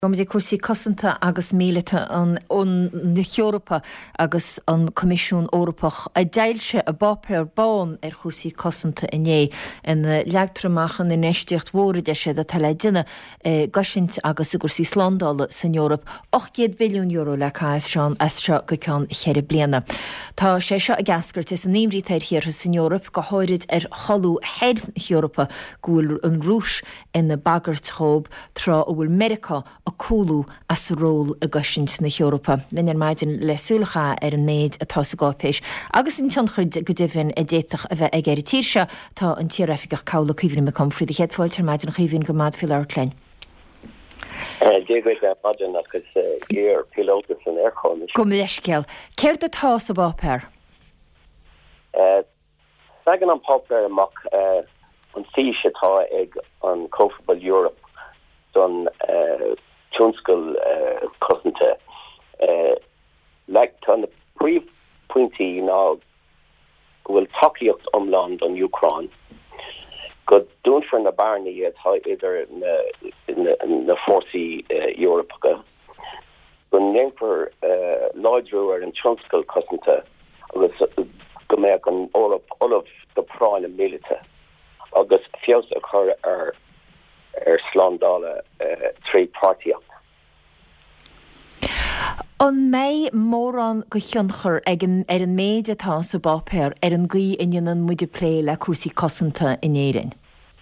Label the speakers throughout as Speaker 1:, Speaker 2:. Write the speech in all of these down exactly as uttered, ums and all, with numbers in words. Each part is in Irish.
Speaker 1: Gom dé cuasí cosanta agus míleta an na Eorpa agus an Comisiún Eorpach a deilse a bapéir bán ar chuasaí cosanta inné in leagtramachchan in eisteocht mhóra sé a tal duine gasint agus a gursaí slandála san Eorp ochgéad billiún euro le cais seán as seo go ceann cheir bliana. Tá sé seo a gascairt is an níomhrí taid hir san Eorp go háirid ar cholú head Eorpa gúil an rúis in na bagart-chób trá a bhfuil America a cúlú as ról a gosint na Eorpa. Linnear maidin lesúlacha ar an méid atá sa gápéis. Agus in tionchuid go difin a déitach a bheith ag éir tíirse tá an tíreifigach cála cíhrin me comfrí de chéad fáiltear maidin chíhrin go mad fill áirtlein.
Speaker 2: Déagad le maidin agus géir pilótas an airchón.
Speaker 1: Go leisceal. Céir do tá sa bápéir?
Speaker 2: Sagan an pápéir amach an sí setá ag an Cofabal Europe don Tjónskull cosanta le tan na príomh pointí ná bhfuil takeíocht omland an Ucrán go dúnfar na barnaí atá idir na fórsaí Eorpacha go néanfar láidreú ar an Tjónskull cosanta agus go méid an Eorp olah do práin na mílite agus fios a chur ar ar slandála trí páirtíocht.
Speaker 1: An mé mór an go tionchar ag an ar an méid atá sa bápéir ar an gí inan an muide plé le cuasaí cosanta in éireann.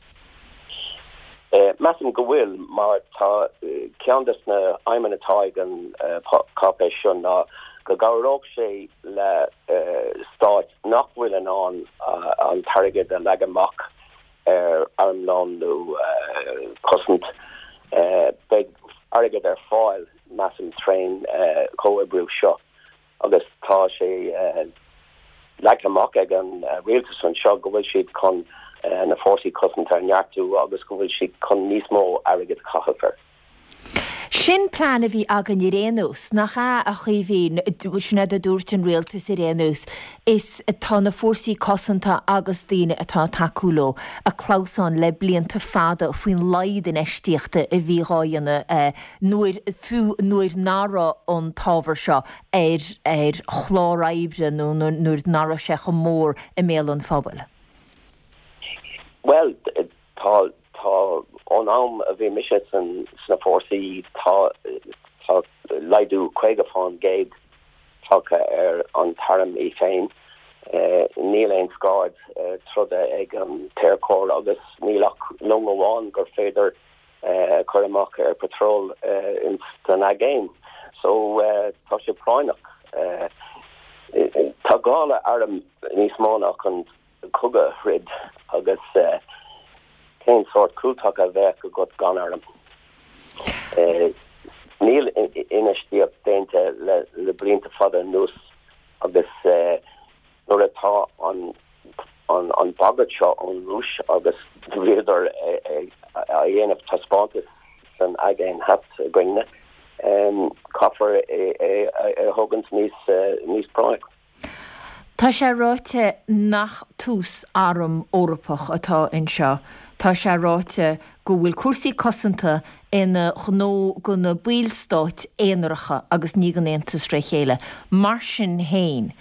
Speaker 2: Meam go bhfuil mar tá ceandas na aimime atá ag an cápéis sin ná go garóg sé le stáit nach bhfuil an an an targad a le amach ar armlán nó cosint be agad ar fáil massam train comhabrú seo agus tá sé le amach ag an réaltas an seo go bhfuil siad chun na fórsaí cosint ar neartú agus go bhfuil siad chun níos mó agad cathafar.
Speaker 1: Sin plán a bhí agan i réanús nach a a chuhín sinna a dúirt an réaltas i réanús is atá na fórsaí cosanta agus daine atá takeúló a chlásán le blianta fada faoin laid in eistíochta a bhíráanna nuair nára an tábhar seo ar ar chláráibre nó nuair nára sé go mór i méal an fábal.
Speaker 2: Well, tá tá on am a bhí mis san sna fórsaí tá tá leidú chuige fáin géad tucha ar an taram í féin níl éon scáid truda ag an téircóir agus nílach long amháin gur féidir chuir amach ar petrol in den agéin so tá sé práineach tá gála arm níos mánach an coga rid agus céim sort cúltach a bheith go got gan arm. Níl inistíocht déinte le le blianta fada nús agus nuair atá an an an bagad seo an rúis agus bhíidir a dhéanamh taspátas san agéin hat gine caafar é thugant níos níos práig.
Speaker 1: Tá sé ráite nach tús áram Eorpach atá in seo. Tá sé ráite go bhfuil cuasaí cosanta ina gnó go na bílstáit éonracha agus ní an éantas ré chéile. Mar sin héin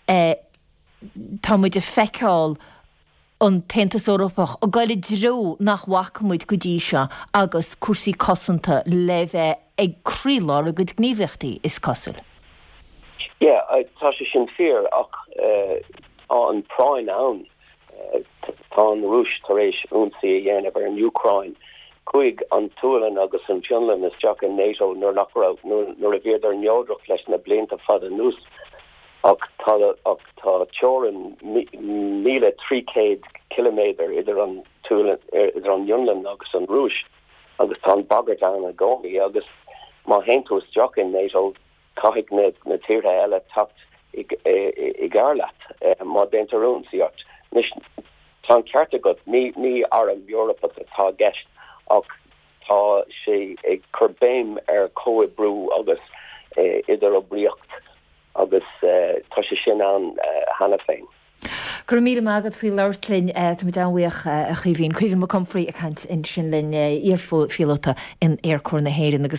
Speaker 1: tá muid a feiceáil an tentas Eorpach a gáile dró nach bhacamuid go dtí seo agus cuasaí cosanta le bheith ag críláir a go gníomhachtaí is cosúil.
Speaker 2: Yeah, tá sé sin fear ach an práin ann tá an rúis tar éis únsaí a dhéanamh ar an Ucrain chuig an túlan agus an Finland is teach an NATO nuair nach raibh nuair a bhíidir neodrach leis na blianta fada nús ach tá ach tá teoran míle trícéad kilométer idir an túlan idir an Finland agus an rúis agus tá an bagart an a gcónaí agus má héintús teach in NATO caithigh na na tíre eile tacht i garlaat má déantarún síart. Tá cearta go ní ní ar an Eorpa atá gceist ach tá sé ag churbéim ar comhabrú agus idir ó bríocht agus tá sé sin an hana féin.
Speaker 1: Gur mí agad fí leirlinn tá dáhaoch a chuhín chuhín mo comfraí a chaint in sin linn íorfó fiolta in aircóir na héireann agus